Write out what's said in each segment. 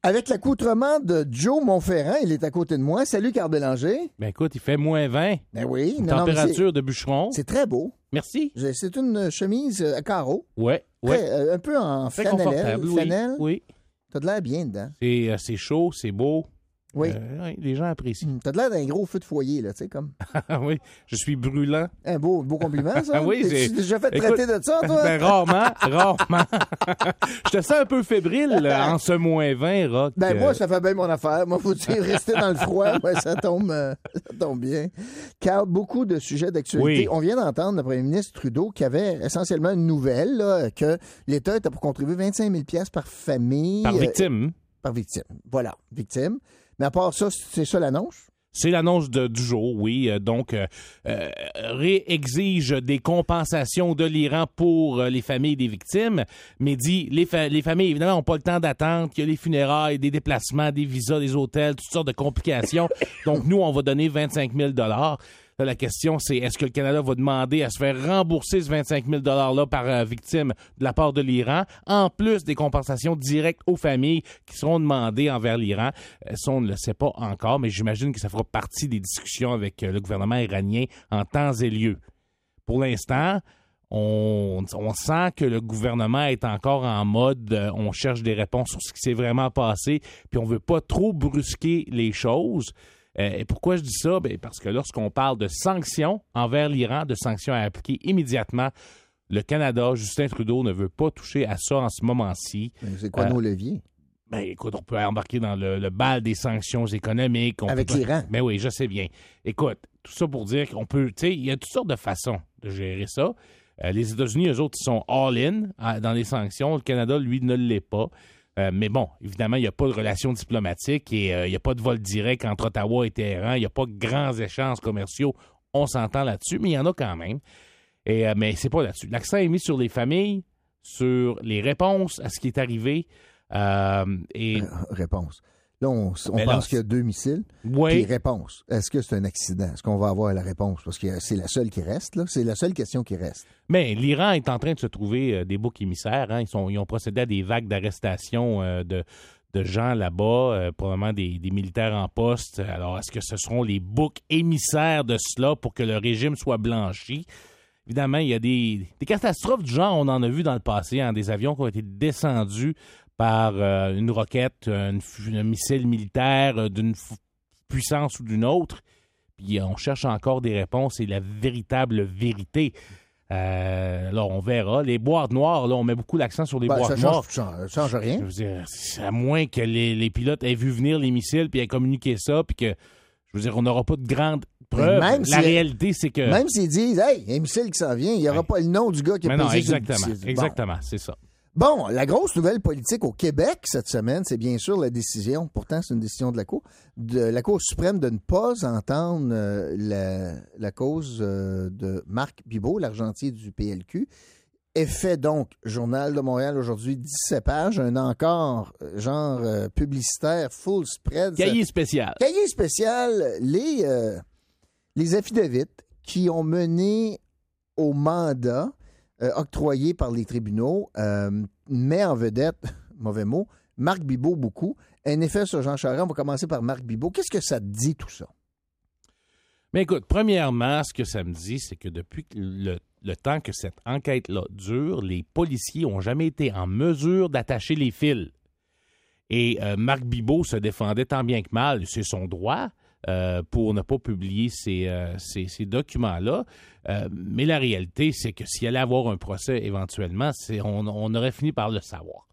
Avec l'accoutrement de Joe Monferrand, il est à côté de moi. Salut, Carl Bélanger. Ben écoute, il fait moins 20. Ben oui. Température de bûcheron. C'est très beau. Merci. C'est une chemise à carreaux. Ouais. Un peu en flanelle. Oui. T'as de l'air bien dedans. C'est chaud, c'est beau. Oui. Les gens apprécient. T'as de l'air d'un gros feu de foyer, là, tu sais, comme. Oui, je suis brûlant. Un beau compliment, ça. Oui, T'es déjà fait traiter de ça, toi? Ben, rarement. Je te sens un peu fébrile en ce moins 20, Rock. Ben, moi, ça fait bien mon affaire. Moi, faut-il rester dans le froid? Ouais, ça tombe bien. Carl, beaucoup de sujets d'actualité. Oui. On vient d'entendre le premier ministre Trudeau qui avait essentiellement une nouvelle, là, que l'État était pour contribuer 25 000 $ par famille. Par victime. Par victime. Voilà, victime. Mais à part ça, c'est ça l'annonce? C'est l'annonce du jour, oui. Donc, réexige des compensations de l'Iran pour les familles des victimes, mais dit les familles, évidemment, n'ont pas le temps d'attendre. Il y a les funérailles, des déplacements, des visas, des hôtels, toutes sortes de complications. Donc, nous, on va donner 25 000 $. Là, la question, c'est est-ce que le Canada va demander à se faire rembourser ce 25 000 $-là par victime de la part de l'Iran, en plus des compensations directes aux familles qui seront demandées envers l'Iran? Ça, on ne le sait pas encore, mais j'imagine que ça fera partie des discussions avec le gouvernement iranien en temps et lieu. Pour l'instant, on sent que le gouvernement est encore en mode on cherche des réponses sur ce qui s'est vraiment passé, puis on veut pas trop brusquer les choses. Et pourquoi je dis ça? Bien, parce que lorsqu'on parle de sanctions envers l'Iran, de sanctions à appliquer immédiatement, le Canada, Justin Trudeau, ne veut pas toucher à ça en ce moment-ci. C'est quoi nos leviers? Ben, écoute, on peut embarquer dans le bal des sanctions économiques. Avec l'Iran? Ben oui, je sais bien. Écoute, tout ça pour dire qu'on peut... Tu sais, il y a toutes sortes de façons de gérer ça. Les États-Unis, eux autres, ils sont all-in dans les sanctions. Le Canada, lui, ne l'est pas. Mais bon, évidemment, il n'y a pas de relations diplomatiques et il n'y a pas de vol direct entre Ottawa et Téhéran. Il n'y a pas de grands échanges commerciaux. On s'entend là-dessus, mais il y en a quand même. Mais c'est pas là-dessus. L'accent est mis sur les familles, sur les réponses à ce qui est arrivé. Réponse. Là, on pense qu'il y a 2 missiles. Oui. Puis réponse. Est-ce que c'est un accident? Est-ce qu'on va avoir la réponse? Parce que c'est la seule qui reste, là. C'est la seule question qui reste. Mais l'Iran est en train de se trouver des boucs émissaires. Hein. Ils ont procédé à des vagues d'arrestations de gens là-bas, probablement des militaires en poste. Alors, est-ce que ce seront les boucs émissaires de cela pour que le régime soit blanchi? Évidemment, il y a des catastrophes du genre, on en a vu dans le passé, hein, des avions qui ont été descendus par une roquette, un missile militaire d'une puissance ou d'une autre. Puis on cherche encore des réponses et la véritable vérité. Là, on verra. Les boîtes noires, là, on met beaucoup l'accent sur les boîtes noires. Ça change rien. Je veux dire, à moins que les pilotes aient vu venir les missiles puis aient communiqué ça, puis que, je veux dire, on n'aura pas de grandes preuves. La réalité, c'est que... Même s'ils disent, hey, il y a un missile qui s'en vient, il n'y aura pas le nom du gars qui a posé sur le missile. Exactement, c'est ça. Bon, la grosse nouvelle politique au Québec cette semaine, c'est bien sûr la décision, pourtant c'est une décision de la Cour suprême de ne pas entendre la cause de Marc Bibot, l'argentier du PLQ. Effet donc, Journal de Montréal aujourd'hui, 17 pages, un encore genre publicitaire, full spread. Cahier spécial. Cahier spécial, les affidavits qui ont mené au mandat octroyé par les tribunaux, met en vedette, mauvais mot, Marc Bibot beaucoup. Un effet sur Jean Charest, on va commencer par Marc Bibot. Qu'est-ce que ça te dit tout ça? Mais écoute, premièrement, ce que ça me dit, c'est que depuis le temps que cette enquête-là dure, les policiers n'ont jamais été en mesure d'attacher les fils. Et Marc Bibot se défendait tant bien que mal, c'est son droit, pour ne pas publier ces documents-là. Mais la réalité, c'est que s'il allait avoir un procès éventuellement, on aurait fini par le savoir.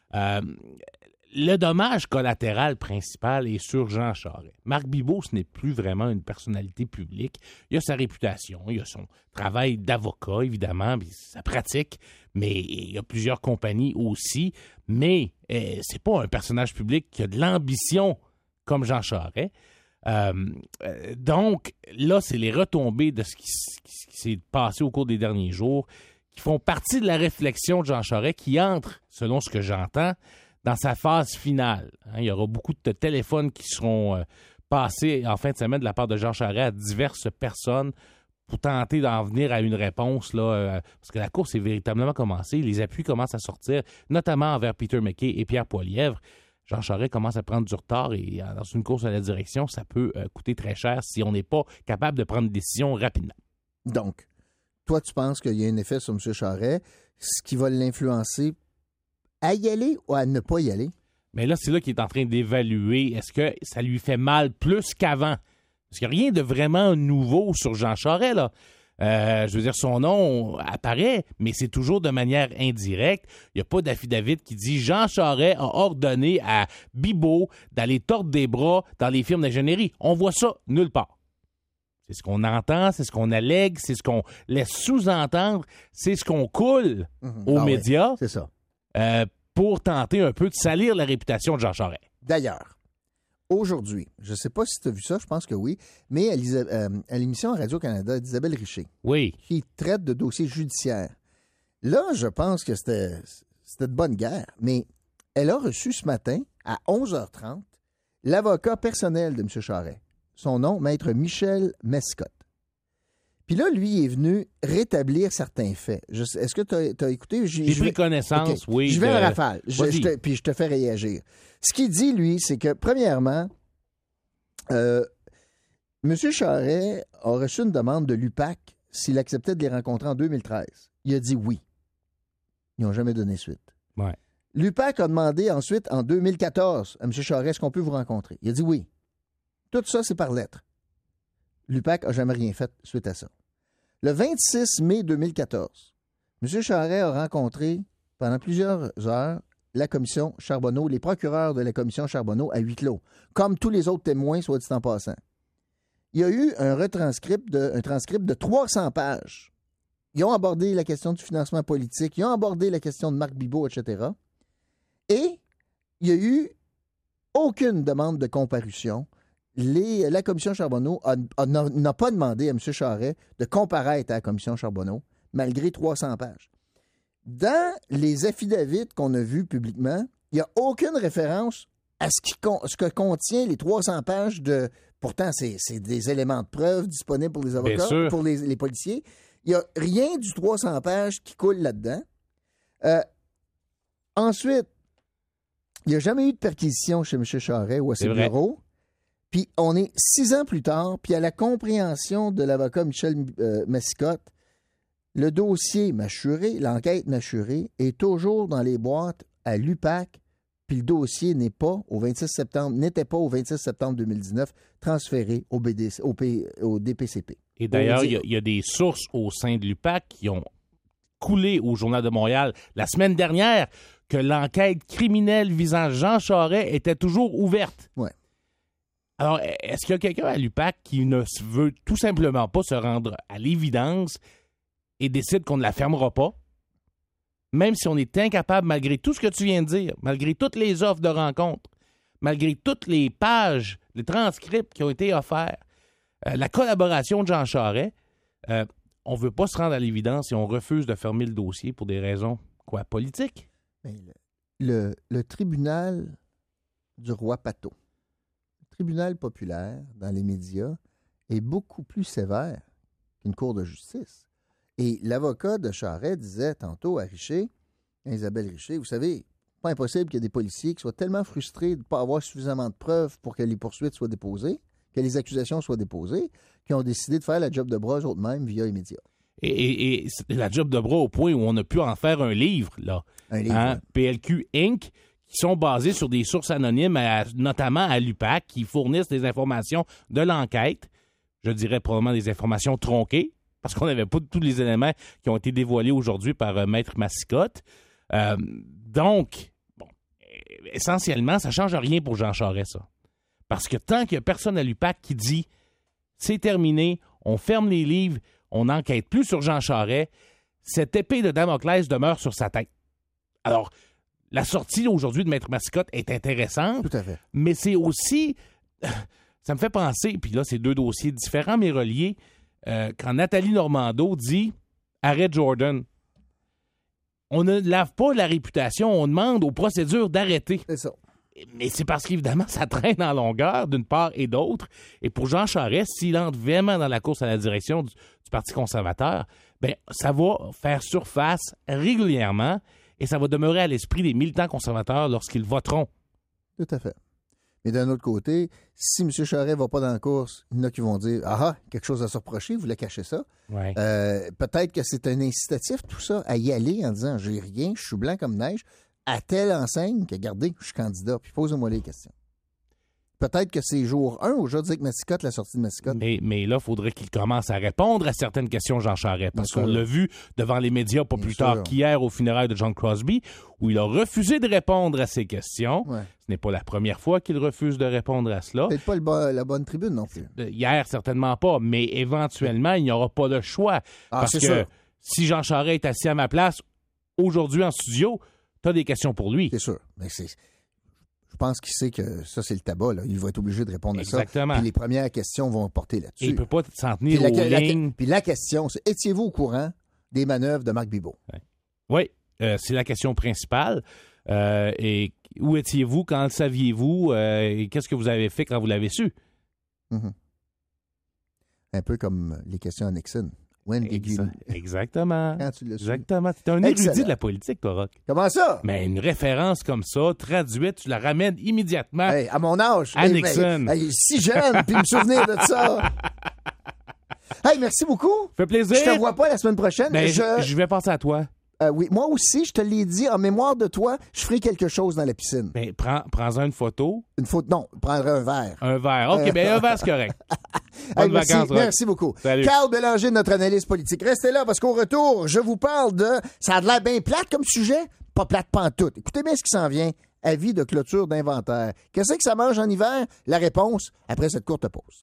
Le dommage collatéral principal est sur Jean Charest. Marc Bibot, ce n'est plus vraiment une personnalité publique. Il a sa réputation, il a son travail d'avocat, évidemment, puis sa pratique, mais il y a plusieurs compagnies aussi. Mais c'est pas un personnage public qui a de l'ambition comme Jean Charest. Donc, là, c'est les retombées de ce qui s'est passé au cours des derniers jours qui font partie de la réflexion de Jean Charest qui entre, selon ce que j'entends, dans sa phase finale. Hein, il y aura beaucoup de téléphones qui seront passés en fin de semaine de la part de Jean Charest à diverses personnes pour tenter d'en venir à une réponse, là, parce que la course est véritablement commencée. Les appuis commencent à sortir, notamment envers Peter MacKay et Pierre Poilievre. Jean Charest commence à prendre du retard et dans une course à la direction, ça peut coûter très cher si on n'est pas capable de prendre une décision rapidement. Donc, toi, tu penses qu'il y a un effet sur M. Charest, ce qui va l'influencer à y aller ou à ne pas y aller? Mais là, c'est là qu'il est en train d'évaluer. Est-ce que ça lui fait mal plus qu'avant? Parce qu'il n'y a rien de vraiment nouveau sur Jean Charest, là. Je veux dire, son nom apparaît, mais c'est toujours de manière indirecte. Il n'y a pas d'affidavit qui dit Jean Charest a ordonné à Bibeau d'aller tordre des bras dans les firmes d'ingénierie. On voit ça nulle part. C'est ce qu'on entend, c'est ce qu'on allègue, c'est ce qu'on laisse sous-entendre, c'est ce qu'on coule aux médias. Oui, c'est ça. Pour tenter un peu de salir la réputation de Jean Charest. D'ailleurs, aujourd'hui, je ne sais pas si tu as vu ça, je pense que oui, mais à l'émission Radio-Canada d'Isabelle Richer, oui, qui traite de dossiers judiciaires. Là, je pense que c'était de bonne guerre, mais elle a reçu ce matin, à 11h30, l'avocat personnel de M. Charest. Son nom, Maître Michel Mescott. Puis là, lui, il est venu rétablir certains faits. Est-ce que tu as écouté? J'ai pris connaissance, okay. Oui. Je vais à rafale, puis je te fais réagir. Ce qu'il dit, lui, c'est que, premièrement, M. Charest a reçu une demande de l'UPAC s'il acceptait de les rencontrer en 2013. Il a dit oui. Ils n'ont jamais donné suite. Ouais. L'UPAC a demandé ensuite, en 2014, à M. Charest, est-ce qu'on peut vous rencontrer? Il a dit oui. Tout ça, c'est par lettre. L'UPAC n'a jamais rien fait suite à ça. Le 26 mai 2014, M. Charest a rencontré pendant plusieurs heures la commission Charbonneau, les procureurs de la commission Charbonneau à huis clos, comme tous les autres témoins, soit dit en passant. Il y a eu un transcript de 300 pages. Ils ont abordé la question du financement politique, ils ont abordé la question de Marc Bibeau, etc. Et il n'y a eu aucune demande de comparution. La commission Charbonneau n'a pas demandé à M. Charest de comparaître à la commission Charbonneau, malgré 300 pages. Dans les affidavits qu'on a vus publiquement, il n'y a aucune référence à ce que contient les 300 pages de... Pourtant, c'est des éléments de preuve disponibles pour les avocats, pour les policiers. Il n'y a rien du 300 pages qui coule là-dedans. Ensuite, il n'y a jamais eu de perquisition chez M. Charest ou à ses bureaux. Puis on est 6 ans plus tard, puis à la compréhension de l'avocat Michel Mescott, le dossier mâchuré, l'enquête mâchurée, est toujours dans les boîtes à l'UPAC, puis le dossier n'était pas au 26 septembre 2019 transféré au DPCP. Et d'ailleurs, il y a des sources au sein de l'UPAC qui ont coulé au Journal de Montréal la semaine dernière que l'enquête criminelle visant Jean Charest était toujours ouverte. Oui. Alors, est-ce qu'il y a quelqu'un à l'UPAC qui ne veut tout simplement pas se rendre à l'évidence et décide qu'on ne la fermera pas, même si on est incapable, malgré tout ce que tu viens de dire, malgré toutes les offres de rencontres, malgré toutes les pages, les transcripts qui ont été offerts, la collaboration de Jean Charest, on ne veut pas se rendre à l'évidence et on refuse de fermer le dossier pour des raisons, politiques? Le tribunal du roi Pato, tribunal populaire dans les médias est beaucoup plus sévère qu'une cour de justice. Et l'avocat de Charest disait tantôt à Richer, à Isabelle Richer, vous savez, pas impossible qu'il y ait des policiers qui soient tellement frustrés de ne pas avoir suffisamment de preuves pour que les poursuites soient déposées, que les accusations soient déposées, qu'ils ont décidé de faire la job de bras eux-mêmes via les médias. Et la job de bras au point où on a pu en faire un livre, là. Un livre. PLQ Inc., qui sont basés sur des sources anonymes, notamment à l'UPAC, qui fournissent des informations de l'enquête. Je dirais probablement des informations tronquées, parce qu'on n'avait pas tous les éléments qui ont été dévoilés aujourd'hui par Maître Mescott. Donc, essentiellement, ça ne change rien pour Jean Charest, ça. Parce que tant qu'il n'y a personne à l'UPAC qui dit « c'est terminé, on ferme les livres, on n'enquête plus sur Jean Charest », cette épée de Damoclès demeure sur sa tête. Alors, la sortie aujourd'hui de Maître Mescott est intéressante. Tout à fait. Mais c'est aussi... Ça me fait penser, puis là, c'est 2 dossiers différents mais reliés, quand Nathalie Normando dit « Arrête Jordan ». On ne lave pas la réputation, on demande aux procédures d'arrêter. C'est ça. Mais c'est parce qu'évidemment, ça traîne en longueur, d'une part et d'autre. Et pour Jean Charest, s'il entre vraiment dans la course à la direction du Parti conservateur, bien, ça va faire surface régulièrement et ça va demeurer à l'esprit des militants conservateurs lorsqu'ils voteront Tout à fait. Mais d'un autre côté, si M. Charest ne va pas dans la course, il y en a qui vont dire « Ah, quelque chose à se reprocher, vous voulez cacher ça. Ouais. Peut-être que c'est un incitatif, tout ça, à y aller en disant « J'ai rien, je suis blanc comme neige », à telle enseigne que, regardez, je suis candidat, puis posez-moi les questions. Peut-être que c'est jour 1 où je dis que Massicotte, la sortie de Massicotte. Mais là, il faudrait qu'il commence à répondre à certaines questions, Jean Charest, parce qu'on l'a vu devant les médias pas plus tard qu'hier aux funérailles de John Crosby, où il a refusé de répondre à ces questions. Ouais. Ce n'est pas la première fois qu'il refuse de répondre à cela. Peut-être pas la bonne tribune non plus. Hier, certainement pas, mais éventuellement, il n'y aura pas le choix. Parce que sûr. Si Jean Charest est assis à ma place, aujourd'hui en studio, tu as des questions pour lui. C'est sûr, mais je pense qu'il sait que ça, c'est le tabac. Là. Il va être obligé de répondre Exactement. à ça. Puis les premières questions vont porter là-dessus. Et il ne peut pas s'en tenir aux lignes. Puis la question, c'est étiez-vous au courant des manœuvres de Marc Bibeau? Oui, c'est la question principale. Et où étiez-vous? Quand le saviez-vous? Et qu'est-ce que vous avez fait quand vous l'avez su? Mm-hmm. Un peu comme les questions à Nixon. Exactement. Quand tu l'as su. Exactement. Tu es un érudit de la politique, toi, Roch. Comment ça? Mais une référence comme ça, traduite, tu la ramènes immédiatement à mon âge. À Nixon. Si jeune, puis me souvenir de ça. Hey, merci beaucoup. Fait plaisir. Je te vois pas la semaine prochaine. Ben, je vais penser à toi. Oui, moi aussi, je te l'ai dit, en mémoire de toi, je ferai quelque chose dans la piscine. Ben, prends-en une photo. Une photo? Non, je prendrai un verre. Un verre. OK, un verre, c'est correct. Bonnes vacances. Merci beaucoup. Salut. Carl Bélanger, notre analyste politique. Restez là, parce qu'au retour, je vous parle de... Ça a l'air bien plate comme sujet? Pas plate pantoute. Écoutez bien ce qui s'en vient. Avis de clôture d'inventaire. Qu'est-ce que ça mange en hiver? La réponse, après cette courte pause.